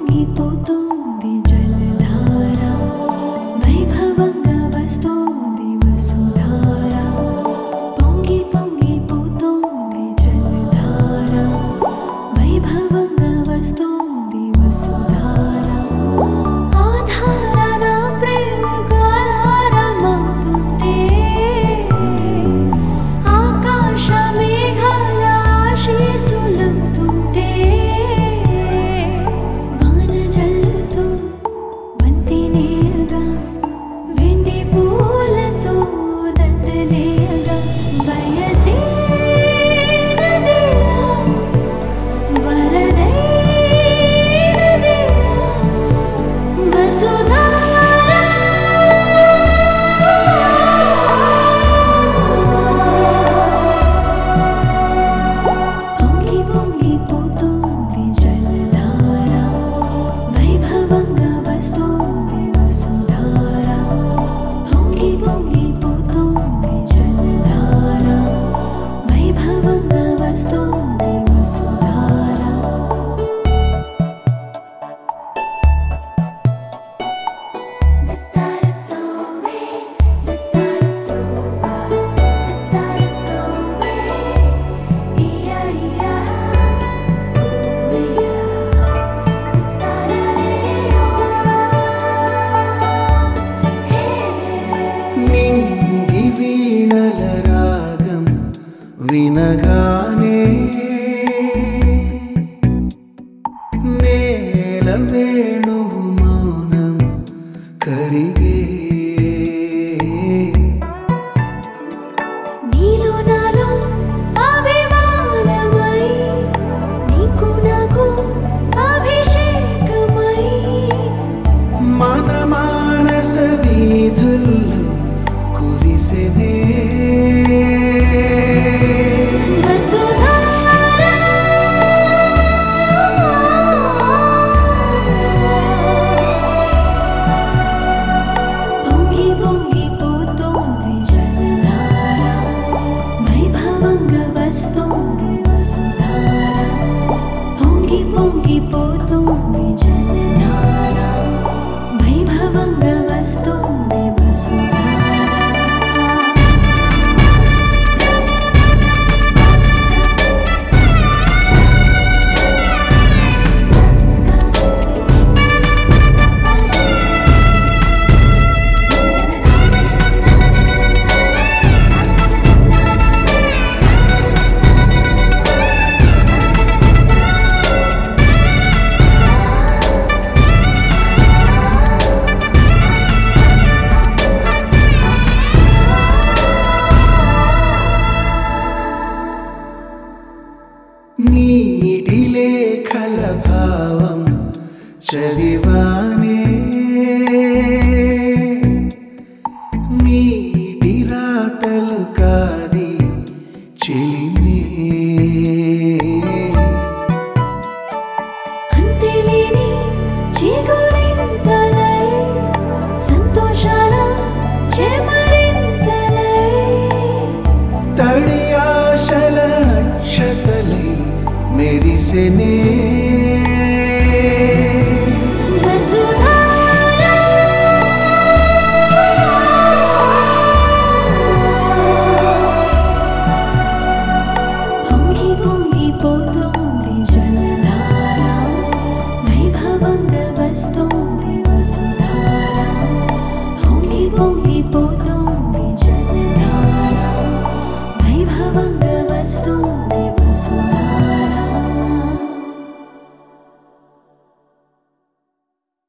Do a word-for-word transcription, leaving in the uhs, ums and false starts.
పొంగిపోతోంది జలధార వైభవంగా వస్తోంది వసుధార పొంగి పొంగిపోతోంది జలధార వైభవంగా వస్తోంది వసుధార ఆధార నా ప్రేమకు ఆధారమవుతుంటే ఆకాశ మేఘాల ఆశీస్సులంతుంటే వాన జల్లుతో వంతెనేయగా వెండి పూలతో దండలేయగా వయసే నదిలా వరదై నదిలా వసుధార పొంగి పొంగిపోతోంది జలధార వైభవంగా వస్తోంది వసుధార పొంగి పొంగిపోతోంది జలధార వైభవంగా వస్తోంది వసుధార నింగి వీణల రాగం వినగానే నేల వేణువు మౌనం కరిగే నీలో నాలో అభిమానమై నీకు నాకు అభిషేకమై మన మానస వీధుల్లో కురిసెనే వసుధార పొంగి పొంగిపోతోంది జలధార వైభవంగా వస్తోంది వసుధార పొంగి పొంగిపోతోంది జలధార వైభవంగా వస్తోంది వసుధార నీటి లేఖల భావం చదివానే నీటి రాతలు కాది చెలిమే అంతేలేని చిగురింతలై సంతోషాల చెమరింతలై తడి ఆశల అక్షతలై మెరిసెనే